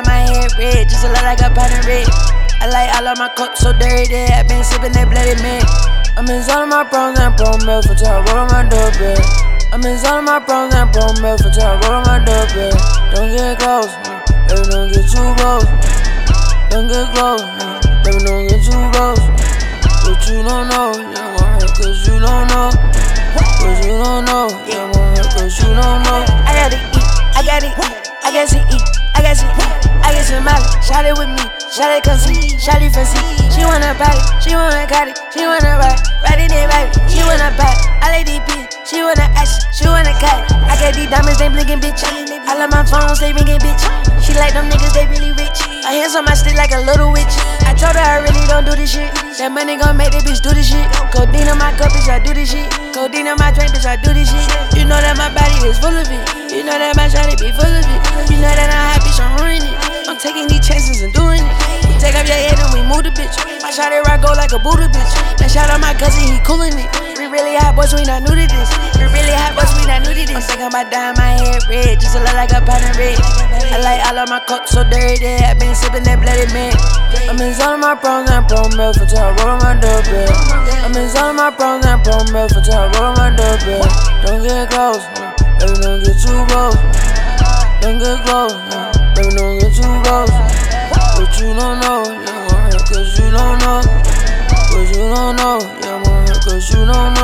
my head red, just a lot like a pot of red. I like all of my cups so dirty, I been sipping that bloody man. I'm in all of my bronze and pro milk until I roll on my doorbell. I'm in all of my bronze and pro milk until I roll on my doorbell. Don't get close, baby, don't get too close. Don't get close, baby, don't get too close. But you don't know, yeah, gon' hurt cause you don't know. Cause you don't know, yeah, gon' hurt cause you don't know. I gotta eat, I gotta eat, I got to eat, I got to eat. I get some money, shot it with me, shot it come see, shot it fancy. She wanna party, she wanna cut it, she wanna ride it in baby, she wanna buy it. I like these bitches, she wanna action, she wanna cut it. I got these diamonds, they blinking, bitch. I love my phones, they ringing, bitch. She like them niggas, they really rich. Her hands on my stick like a little witch. I told her I really don't do this shit. That money gon' make that bitch do this shit. Codeine in my cup, bitch, I do this shit. Codeine in my drink, bitch, I do this shit. You know that my body is full of it. You know that my shawty be full of it. You know that I'm happy, so I'm ruining it. I'm taking these chances and doing it. We take off your head and we move the bitch. My shawty rock go like a Buddha bitch. That shout out my cousin, he coolin' it. We really hot boys, we not new to this. We really hot boys, we not new to this. I'm thinking about dyeing my hair red, just a lot like a pot of red. I like all of my cups so dirty, I been sipping that bloody man. I'm in all of my bronze and pro milk until I roll on my doorbell. I'm in all of my bronze and pro milk until I roll on my doorbell. Don't get close, baby, don't get too close. Don't get close, baby, don't get too close. But you don't know, yeah, gon' hurt cause you don't know. Cause you don't know, yeah, gon' hurt cause you don't know.